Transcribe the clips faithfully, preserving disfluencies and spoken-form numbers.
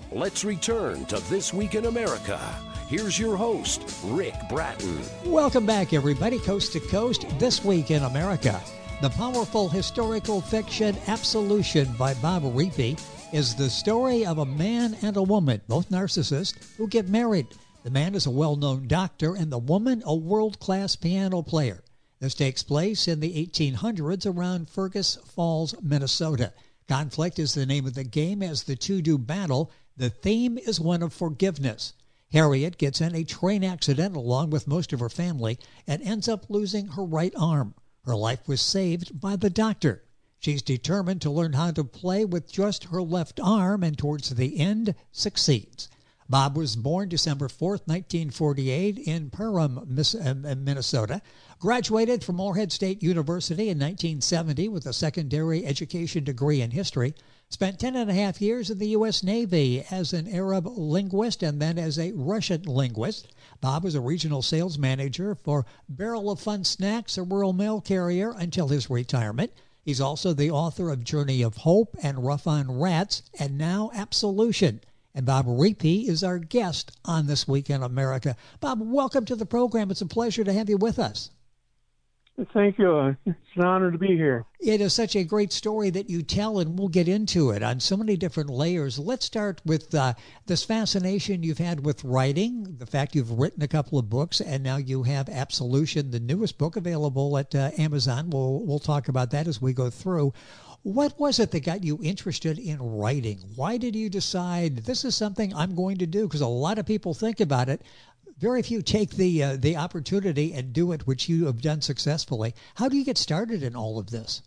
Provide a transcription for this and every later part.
Let's return to This Week in America. Here's your host, Rick Bratton. Welcome back, everybody, coast to coast. This Week in America. The powerful historical fiction Absolution by Bob Reapy is the story of a man and a woman, both narcissists, who get married. The man is a well-known doctor and the woman a world-class piano player. This takes place in the eighteen hundreds around Fergus Falls, Minnesota. Conflict is the name of the game as the two do battle. The theme is one of forgiveness. Harriet gets in a train accident along with most of her family and ends up losing her right arm. Her life was saved by the doctor. She's determined to learn how to play with just her left arm and towards the end succeeds. Bob was born December fourth, nineteen forty-eight in Perham, Minnesota. Graduated from Morehead State University in nineteen seventy with a secondary education degree in history. Spent ten and a half years in the U S Navy as an Arab linguist and then as a Russian linguist. Bob was a regional sales manager for Barrel of Fun Snacks, a rural mail carrier, until his retirement. He's also the author of Journey of Hope and Rough on Rats, and now Absolution. And Bob Reapy is our guest on This Week in America. Bob, welcome to the program. It's a pleasure to have you with us. Thank you. It's an honor to be here. It is such a great story that you tell, and we'll get into it on so many different layers. Let's start with uh, this fascination you've had with writing, the fact you've written a couple of books, and now you have Absolution, the newest book available at uh, Amazon. We'll, we'll talk about that as we go through. What was it that got you interested in writing? Why did you decide this is something I'm going to do? Because a lot of people think about it. Very few take the uh, the opportunity and do it, which you have done successfully. How do you get started in all of this?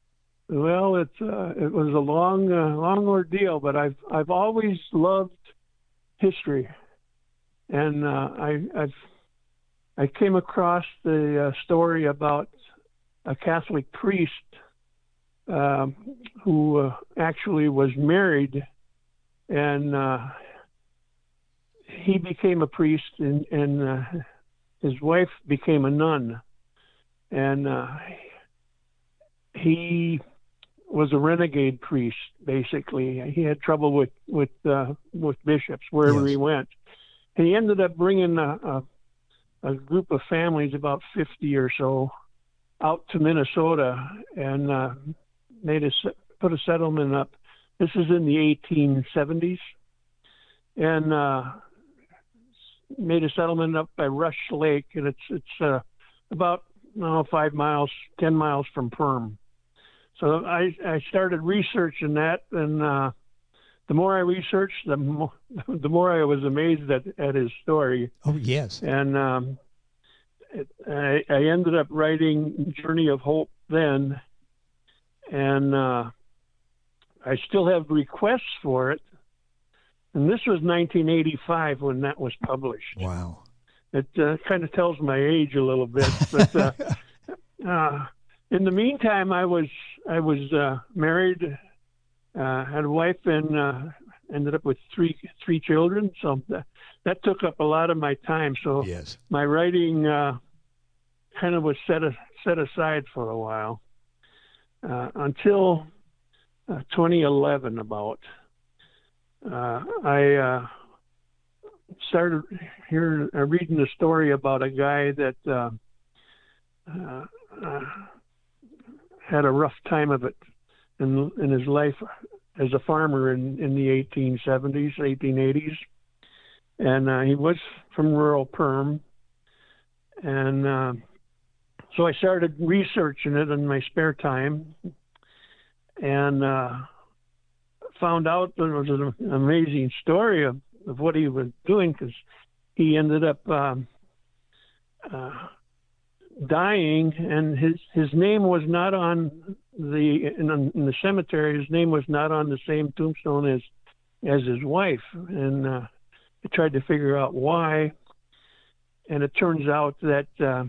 Well, it's uh, it was a long uh, long ordeal, but I've I've always loved history, and uh, I I've, I came across the uh, story about a Catholic priest um, who uh, actually was married, and uh, he became a priest, and, and uh, his wife became a nun, and uh, he was a renegade priest. Basically, he had trouble with with uh, with bishops wherever yes. he went. And he ended up bringing a, a, a group of families, about fifty or so, out to Minnesota and uh, made a put a settlement up. This is in the eighteen seventies, and uh, made a settlement up by Rush Lake, and it's it's uh, about no five miles, ten miles from Perm. So I I started researching that, and uh, the more I researched, the more the more I was amazed at, at his story. Oh yes, and um, it, I I ended up writing Journey of Hope then, and uh, I still have requests for it. And this was nineteen eighty-five when that was published. Wow. It uh, kind of tells my age a little bit. But uh, uh, in the meantime, I was I was uh, married, uh, had a wife, and uh, ended up with three three children. So that, that took up a lot of my time. So yes. my writing uh, kind of was set a, set aside for a while uh, until uh, twenty eleven about. Uh, I uh, started hearing, uh, reading a story about a guy that uh, uh, uh, had a rough time of it in, in his life as a farmer in, in the eighteen seventies, eighteen eighties. And uh, he was from rural Perm. And uh, so I started researching it in my spare time. And uh, found out there was an amazing story of, of what he was doing, because he ended up um, uh, dying, and his his name was not on the in, in the cemetery. His name was not on the same tombstone as as his wife, and uh, I tried to figure out why. And it turns out that uh,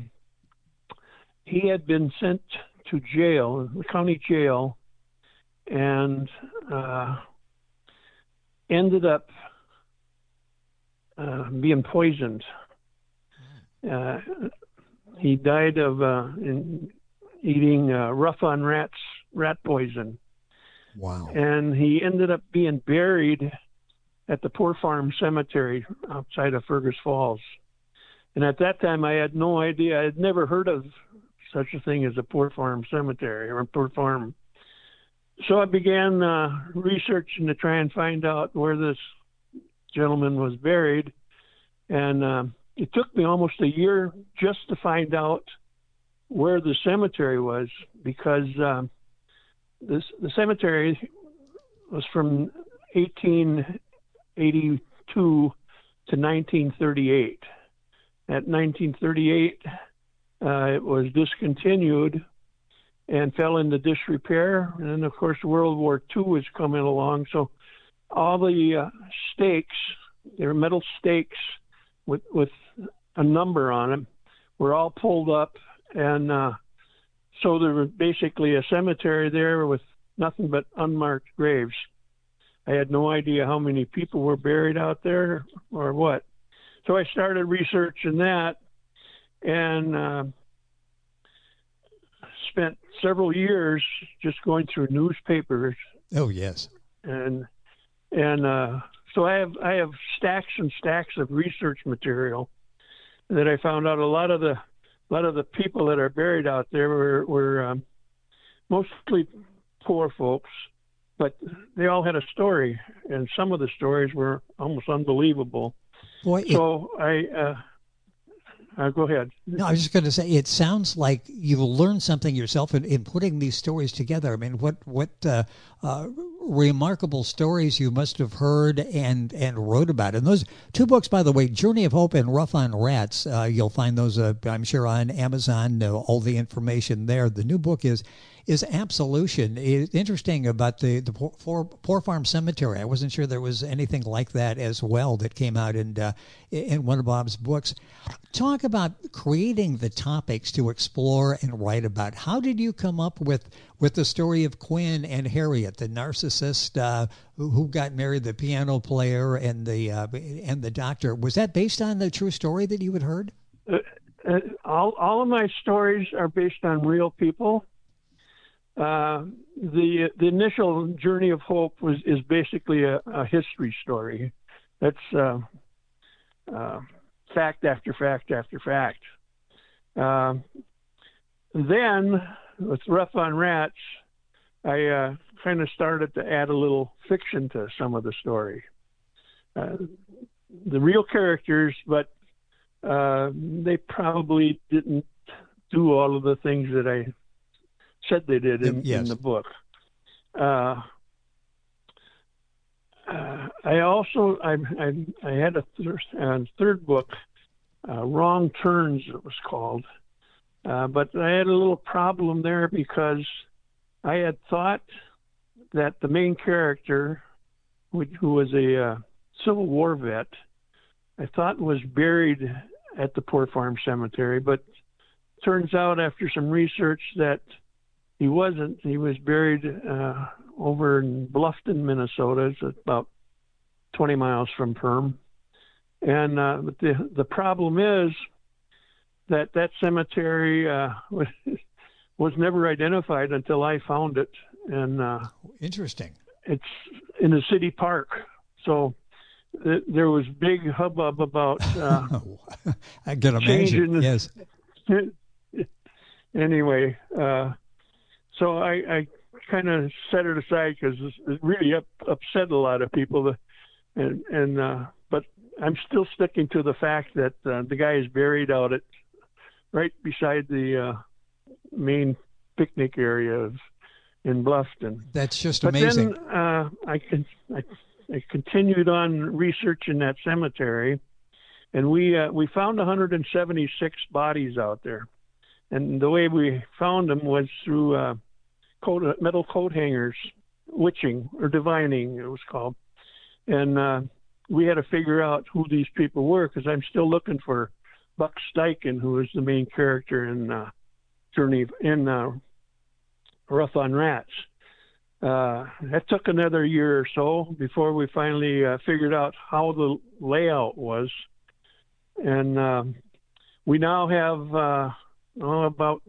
he had been sent to jail, the county jail, and uh, ended up uh, being poisoned. Uh, he died of uh, in eating uh, rough on rats, rat poison. Wow. And he ended up being buried at the Poor Farm Cemetery outside of Fergus Falls. And at that time, I had no idea. I had never heard of such a thing as a Poor Farm Cemetery or a Poor Farm. So I began uh, researching to try and find out where this gentleman was buried. And uh, it took me almost a year just to find out where the cemetery was, because um, this, the cemetery was from eighteen eighty-two to nineteen thirty-eight. At nineteen thirty-eight, uh, it was discontinued and fell into disrepair. And then, of course, World War Two was coming along. So all the uh, stakes, they were metal stakes with, with a number on them, were all pulled up. And uh, so there was basically a cemetery there with nothing but unmarked graves. I had no idea how many people were buried out there or what. So I started researching that and uh, spent several years just going through newspapers. Oh, yes. And and uh, so I have I have stacks and stacks of research material that I found out. A lot of the a lot of the people that are buried out there were were um, mostly poor folks, but they all had a story, and some of the stories were almost unbelievable. Boy, it, so I, uh, uh, go ahead. No, I was just going to say, it sounds like you learned something yourself in, in putting these stories together. I mean, what what uh, uh, remarkable stories you must have heard and, and wrote about. And those two books, by the way, Journey of Hope and Rough on Rats, uh, you'll find those, uh, I'm sure, on Amazon, uh, all the information there. The new book is is Absolution. It's interesting about the, the Poor, Poor Farm Cemetery. I wasn't sure there was anything like that as well that came out in, uh, in one of Bob's books. Talk about creating the topics to explore and write about. How did you come up with, with the story of Quinn and Harriet, the narcissist uh, who, who got married, the piano player and the uh, and the doctor? Was that based on the true story that you had heard? Uh, uh, all all of my stories are based on real people. Uh, the the initial Journey of Hope was is basically a, a history story. That's uh, uh, fact after fact after fact. Uh, then with Rough on Rats, I uh, kind of started to add a little fiction to some of the story. Uh, the real characters, but uh, they probably didn't do all of the things that I said they did in, yes. in the book. Uh, uh, I also I, I, I had a th- uh, third book, uh, Wrong Turns it was called, uh, but I had a little problem there because I had thought that the main character, who, who was a uh, Civil War vet, I thought was buried at the Poor Farm Cemetery, but turns out after some research that he wasn't. He was buried uh, over in Bluffton, Minnesota. It's about twenty miles from Perm. And uh, but the the problem is that that cemetery uh, was, was never identified until I found it. And uh, interesting. It's in a city park, so th- there was big hubbub about. Uh, I can imagine. Yes. Anyway. Uh, So I, I kind of set it aside because it really up, upset a lot of people, and and uh, but I'm still sticking to the fact that uh, the guy is buried out at right beside the uh, main picnic area of, in Bluffton. That's just but amazing. Then uh, I can I, I continued on researching that cemetery, and we uh, we found one hundred seventy-six bodies out there. And the way we found them was through uh, coat, metal coat hangers, witching or divining, it was called. And uh, we had to figure out who these people were because I'm still looking for Buck Steichen, who is the main character in uh, Journey in uh, Rough on Rats. Uh, that took another year or so before we finally uh, figured out how the layout was. And uh, we now have... Uh, Oh, about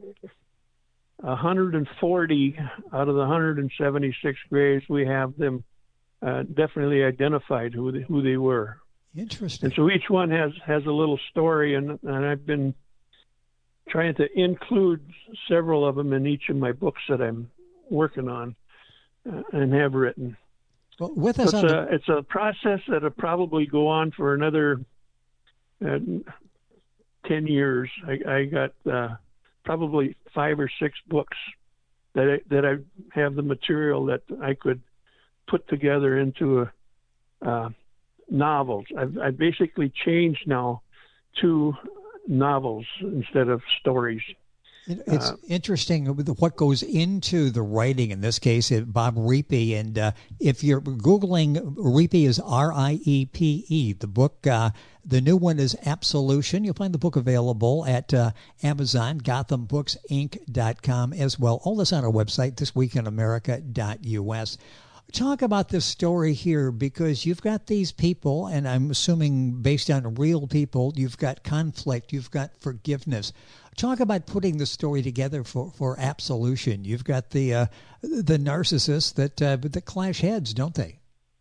one hundred forty out of the one hundred seventy-six graves, we have them uh, definitely identified who they, who they were. Interesting. And so each one has, has a little story, and, and I've been trying to include several of them in each of my books that I'm working on uh, and have written. Well, with So us it's, on a, the, it's a process that'll probably go on for another uh, ten years. I, I got uh, probably five or six books that I, that I have the material that I could put together into a, uh, novels. I've, I've basically changed now to novels instead of stories. It- It's Uh, interesting with what goes into the writing. In this case, it, Bob Riepe. And uh, if you're Googling, Riepe is R I E P E. The book, uh, the new one is Absolution. You'll find the book available at uh, Amazon, Gotham Books Inc dot com as well. All this on our website, this week in america dot U S. Talk about this story here, because you've got these people, and I'm assuming based on real people, you've got conflict, you've got forgiveness. Talk about putting the story together for, for Absolution. You've got the uh, the narcissists that uh, that clash heads, don't they?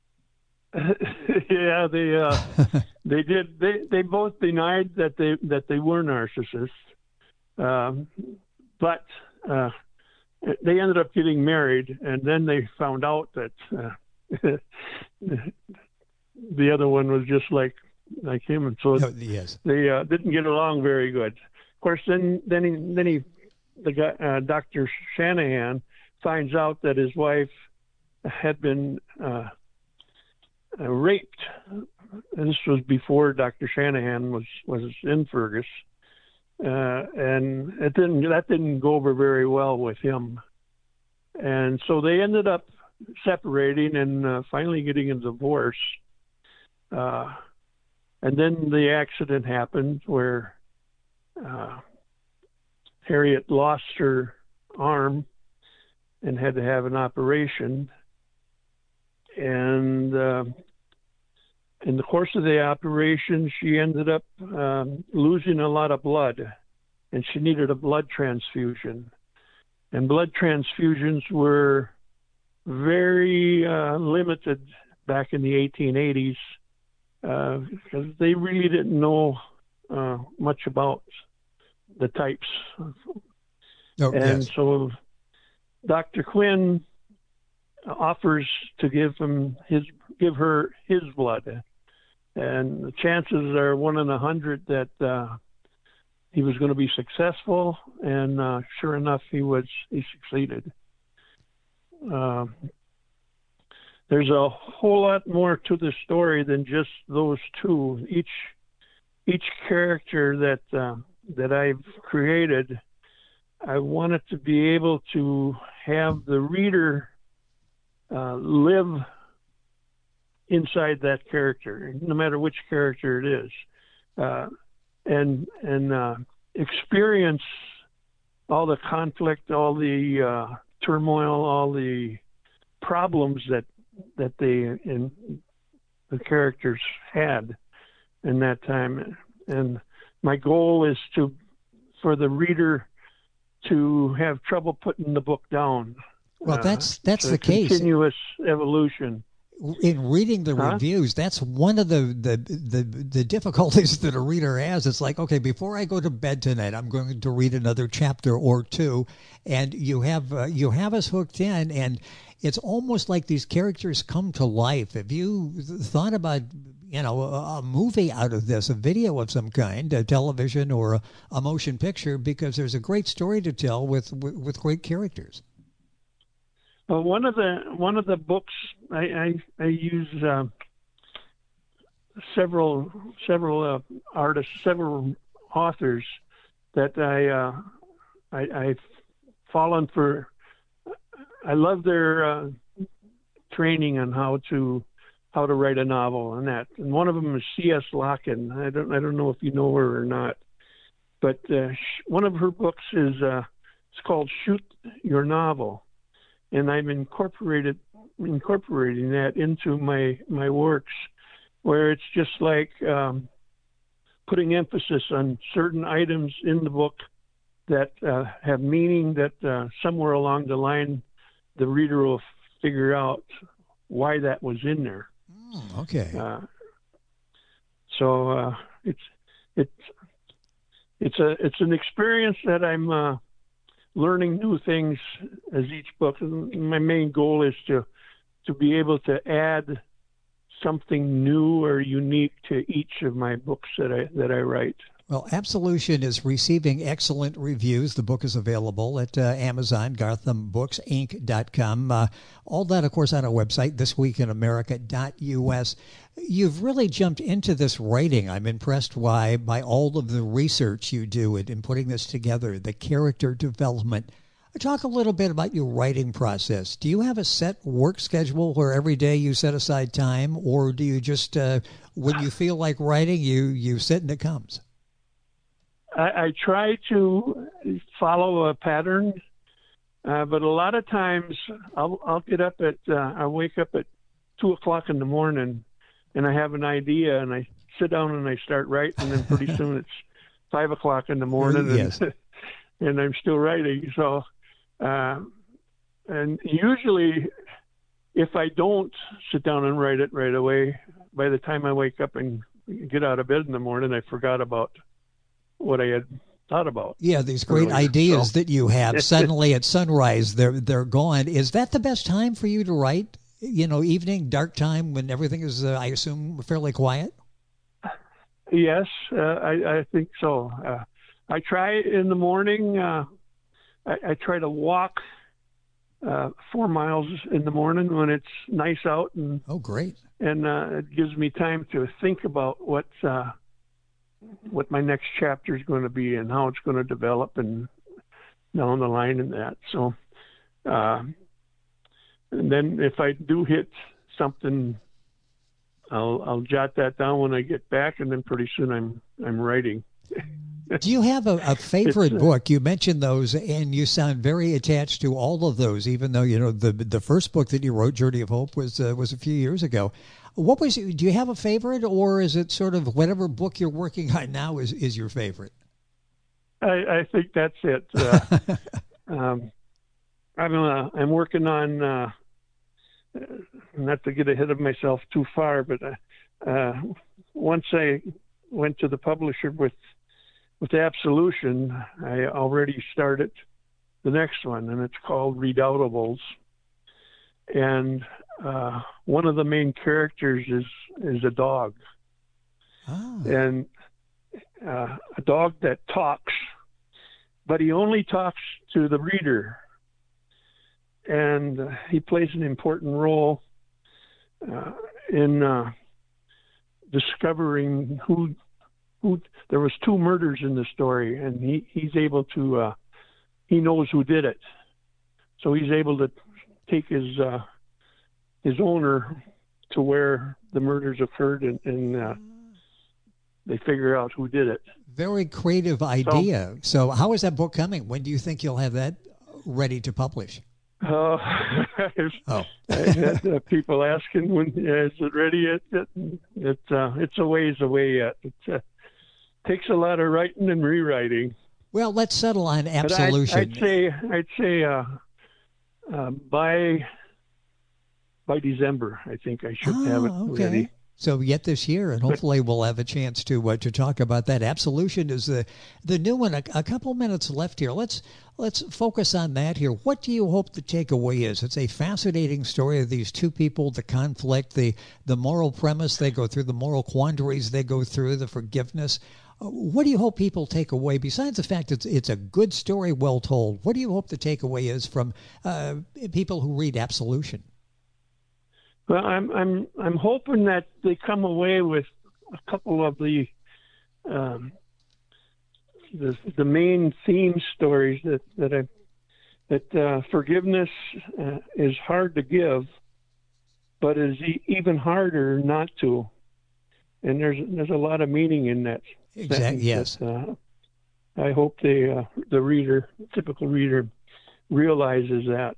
yeah, they uh, they did. They they both denied that they that they were narcissists, um, but uh, they ended up getting married, and then they found out that uh, the other one was just like like him, and so Oh, yes. they uh, didn't get along very good. Of course, then then he then he the guy uh, Doctor Shanahan finds out that his wife had been uh, uh, raped, and this was before Doctor Shanahan was was in Fergus, uh, and it didn't that didn't go over very well with him, and so they ended up separating and uh, finally getting a divorce. Uh, and then the accident happened where uh, Harriet lost her arm and had to have an operation. And uh, in the course of the operation, she ended up um, losing a lot of blood, and she needed a blood transfusion. And blood transfusions were very uh, limited back in the eighteen eighties uh, because they really didn't know uh, much about the types. Oh, And yes. so Doctor Quinn offers to give him his, give her his blood, and the chances are one in a hundred that uh, he was going to be successful. And uh, sure enough, he was. He succeeded. Uh, there's a whole lot more to the story than just those two. Each each character that uh, that I've created, I wanted to be able to have the reader uh, live inside that character, no matter which character it is, uh, and and uh, experience all the conflict, all the uh, turmoil, all the problems that that they in the characters had in that time. And my goal is to for the reader to have trouble putting the book down. Well, Uh, that's that's it's a the case. continuous evolution. In reading the Huh? reviews, that's one of the, the the the difficulties that a reader has. It's like, okay, before I go to bed tonight, I'm going to read another chapter or two, and you have uh, you have us hooked in, and it's almost like these characters come to life. Have you thought about, you know, a, a movie out of this, a video of some kind, a television or a, a motion picture? Because there's a great story to tell with with, with great characters. Well, one of the one of the books I I, I use uh, several several uh, artists, several authors that I uh, I I've fallen for. I love their uh, training on how to how to write a novel and that. And one of them is C S Locken. I don't I don't know if you know her or not, but uh, sh- one of her books is uh, it's called Shoot Your Novel. And I've incorporated incorporating that into my my works, where it's just like um, putting emphasis on certain items in the book that uh, have meaning that uh, somewhere along the line the reader will figure out why that was in there. Mm, okay. Uh, so uh, it's it's it's a it's an experience that I'm uh, learning new things as each book. My main goal is to to be able to add something new or unique to each of my books that I that I write. Well, Absolution is receiving excellent reviews. The book is available at uh, Amazon, Gartham Books Inc dot com. Uh, all that, of course, on our website, this week in america dot U S. You've really jumped into this writing. I'm impressed by, by all of the research you do in, in putting this together, the character development. Talk a little bit about your writing process. Do you have a set work schedule where every day you set aside time, or do you just, uh, when you feel like writing, you, you sit and it comes? I, I try to follow a pattern, uh, but a lot of times I'll, I'll get up at, uh, I wake up at two o'clock in the morning and I have an idea and I sit down and I start writing, and then pretty soon it's five o'clock in the morning and, yes. and I'm still writing. So, uh, and usually if I don't sit down and write it right away, by the time I wake up and get out of bed in the morning, I forgot about what I had thought about. Yeah, these great earlier. ideas So. that you have, suddenly at sunrise, they're they're gone. Is that the best time for you to write? You know, evening, dark time, when everything is, uh, I assume, fairly quiet? Yes, uh, I, I think so. Uh, I try in the morning. Uh, I, I try to walk uh, four miles in the morning when it's nice out, and oh, great! And uh, it gives me time to think about what uh, what my next chapter is going to be and how it's going to develop and down the line and that. So, uh, and then if I do hit something, I'll I'll jot that down when I get back, and then pretty soon I'm I'm writing. Do you have a, a favorite uh, book? You mentioned those, and you sound very attached to all of those, even though, you know, the the first book that you wrote, Journey of Hope, was uh, was a few years ago. What was? Do you have a favorite, or is it sort of whatever book you're working on now is, is your favorite? I, I think that's it. Uh, um, I'm uh, I'm working on uh, not to get ahead of myself too far, but uh, uh, once I went to the publisher with with Absolution, I already started the next one, and it's called Redoubtables. And uh, one of the main characters is is a dog, oh. and uh, a dog that talks, but he only talks to the reader, and uh, he plays an important role uh, in uh, discovering who who. There was two murders in the story, and he he's able to uh, he knows who did it, so he's able to take his uh, his owner to where the murders occurred, and, and uh, they figure out who did it. Very creative idea. So, so how is that book coming? When do you think you'll have that ready to publish? Uh, oh. I had uh, people asking, when is it ready yet? It, it, uh, it's a ways away yet. It uh, takes a lot of writing and rewriting. Well, let's settle on Absolution. I'd, I'd say, I'd say uh, uh, by by December, I think I should oh, have it okay. ready. So yet this year, and hopefully we'll have a chance to uh, to talk about that. Absolution is the the new one. A, a couple minutes left here. Let's let's focus on that here. What do you hope the takeaway is? It's a fascinating story of these two people, the conflict, the the moral premise they go through, the moral quandaries they go through, the forgiveness. Uh, what do you hope people take away? Besides the fact it's it's a good story, well told. What do you hope the takeaway is from uh, people who read Absolution? Well, I'm I'm I'm hoping that they come away with a couple of the um, the, the main theme stories that that I, that uh, forgiveness uh, is hard to give, but is e- even harder not to. And there's there's a lot of meaning in that. Exactly. Yes. That, uh, I hope the uh, the reader, typical reader, realizes that.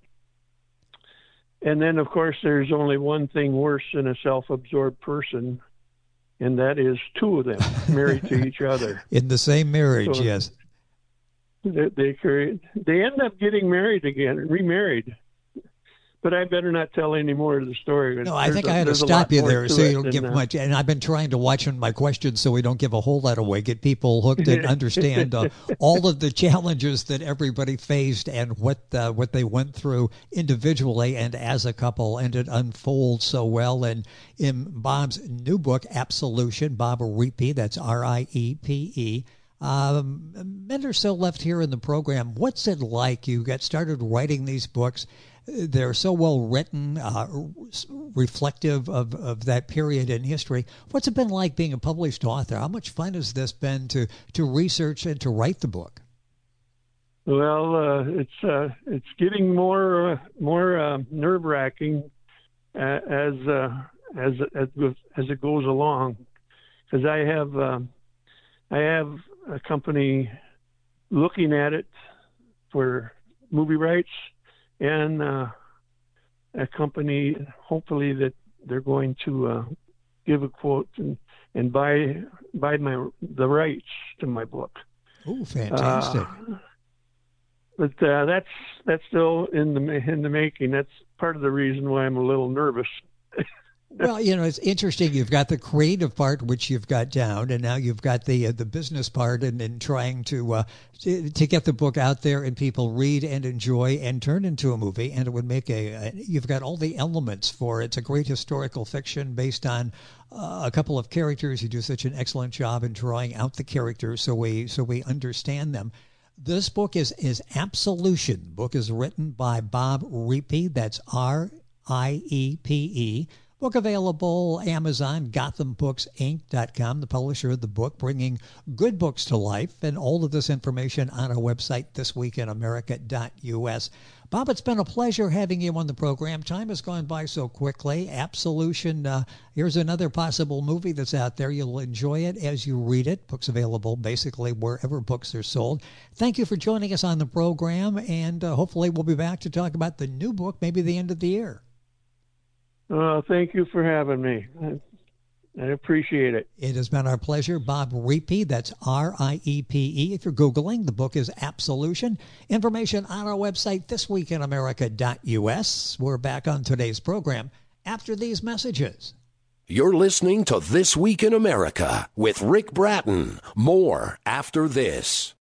And then, of course, there's only one thing worse than a self-absorbed person, and that is two of them married to each other. In the same marriage, so yes. They, they, they end up getting married again, remarried. but I better not tell any more of the story. No, I There's think a, I had to there's a stop lot you more there to so it you don't than, give uh, much. And I've been trying to watch on my questions so we don't give a whole lot away, get people hooked and understand uh, all of the challenges that everybody faced and what uh, what they went through individually and as a couple, and it unfolds so well. And in Bob's new book, Absolution, Bob Riepe, that's R I E P E. Um, a minute or so left here in the program. What's it like? You got started writing these books. They're so well written, uh, reflective of, of that period in history. What's it been like being a published author? How much fun has this been to, to research and to write the book? Well, uh, it's uh, it's getting more uh, more uh, nerve wracking as uh, as as as it goes along, because I have uh, I have a company looking at it for movie rights, and uh, a company hopefully that they're going to uh, give a quote and, and buy buy my the rights to my book. Oh, fantastic! Uh, but uh, that's that's still in the in the making. That's part of the reason why I'm a little nervous. Well, you know, it's interesting. You've got the creative part, which you've got down, and now you've got the uh, the business part, and, and trying to, uh, to to get the book out there and people read and enjoy and turn into a movie. And it would make a, a you've got all the elements for it. It's a great historical fiction based on uh, a couple of characters. You do such an excellent job in drawing out the characters so we so we understand them. This book is is Absolution. The book is written by Bob Riepe. That's R I E P E. Book available Amazon, Gotham Books Inc dot com, the publisher of the book, bringing good books to life. And all of this information on our website, this week in america dot U S. Bob, it's been a pleasure having you on the program. Time has gone by so quickly. Absolution, uh, here's another possible movie that's out there. You'll enjoy it as you read it. Books available basically wherever books are sold. Thank you for joining us on the program, and uh, hopefully we'll be back to talk about the new book, maybe the end of the year. Well, thank you for having me. I, I appreciate it. It has been our pleasure. Bob Riepe, that's R I E P E. If you're Googling, the book is Absolution. Information on our website, this week in america dot U S. We're back on today's program after these messages. You're listening to This Week in America with Rick Bratton. More after this.